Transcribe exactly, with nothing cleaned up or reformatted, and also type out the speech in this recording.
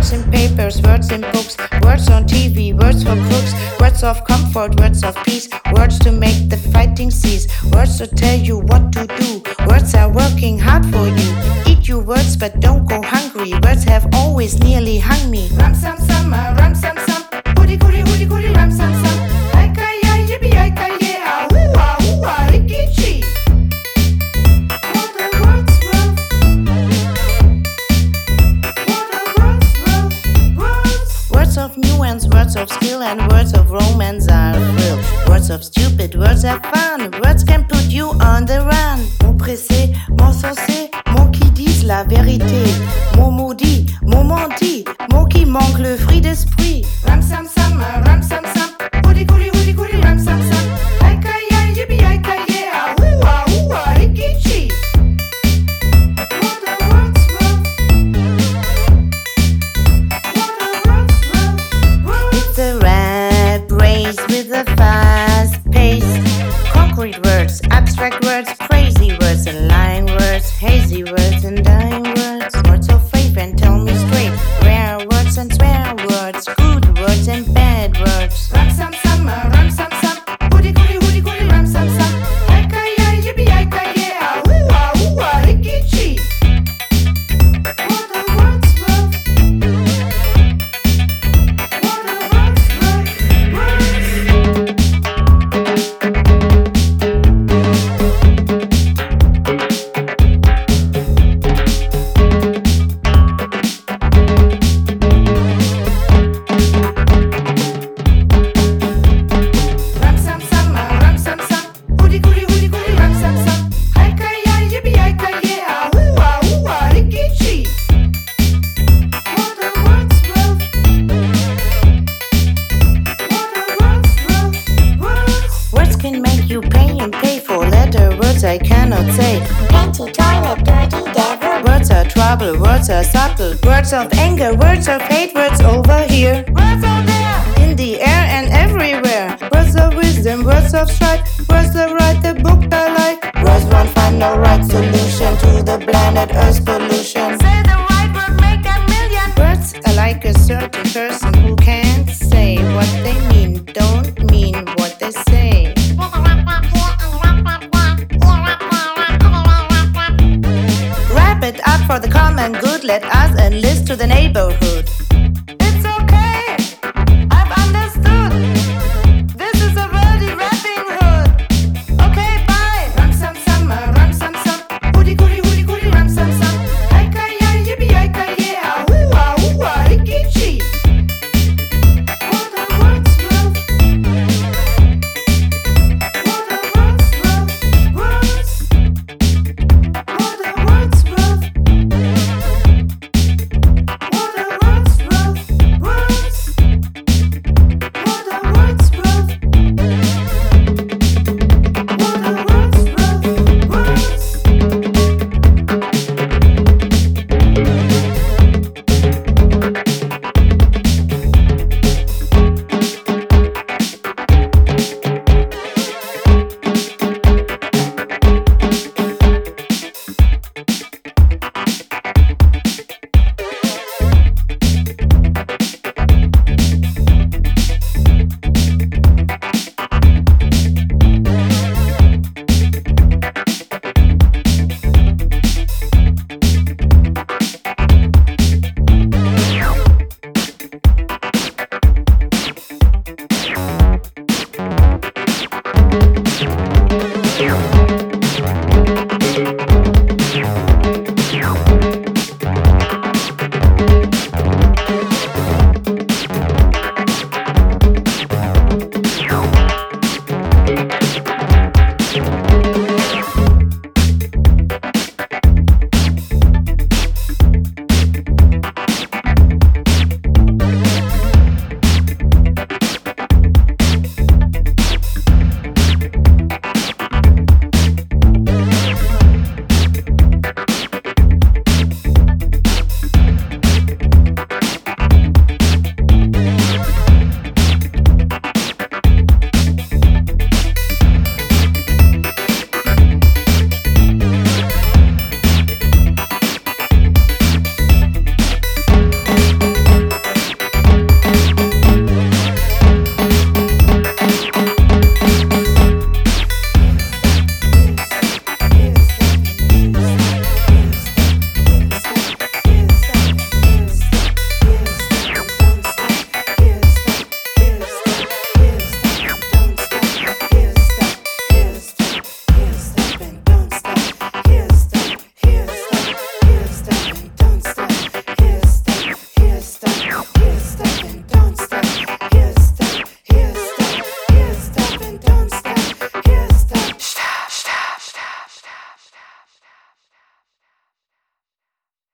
Words in papers, words in books, words on T V, words for crooks, words of comfort, words of peace, words to make the fighting cease, words to tell you what to do. Words are working hard for you. Eat your words, but don't go hungry. Words have always nearly hung me. Ram sam sam, ah, ram sam sam, hoody goody hoody goody, ram sam sam. Aika ya yippee aika yeah, ah ooh ah ooh ah rikichi. What a world's world. What a world's world. Words. Words of nuance, words of skill, and words of romance are a thrill. Words of stupid, words are fun. Words can put you on the run. Mots pressés, mots sensés, mots qui disent la vérité. Mots maudits, mots mentis, mots qui manquent le fruit d'esprit. Ram sam sam, ah, ram sam sam, hoody goody hoody goody, ram sam sam. Aika ya yippee aika yeah, ah ooh ah ooh ah rikichi. What a world's world. What a world's world. World. It's a rat race with a fast pace. Concrete words, abstract words, crazy words, and lying words, hazy words and dying words. Words of faith and tell me straight. Rare words and swear words, good words and bad words. Ram sam sam, ah, ram sam sam, hoody goody hoody goody, ram sam sam. Aika ya yippee aika yeah, ah ooh ah ooh ah rikichi. What a world's world. What a world's world. Words. Ram sam sam, ah, ram sam sam, hoody goody hoody goody, ram sam sam. Aika ya yippee aika yeah, ah ooh ah ooh ah rikichi. What a world's world. What a world's world. Words. Words can make you pay and pay for letter. Words I cannot say. Empty toilet, dirty devil. Words are trouble, words are subtle. Words of anger, words of hate, words over here. Words out there. In the air and everywhere. Words of wisdom, words of strife. Words that write the book I like. Words won't find no right solution to the planet Earth's pollution. Say the right word, make a million. Words are like a certain person who can't say what they mean, don't mean what they say. Wrap it up for the common good, let us enlist to the neighborhood.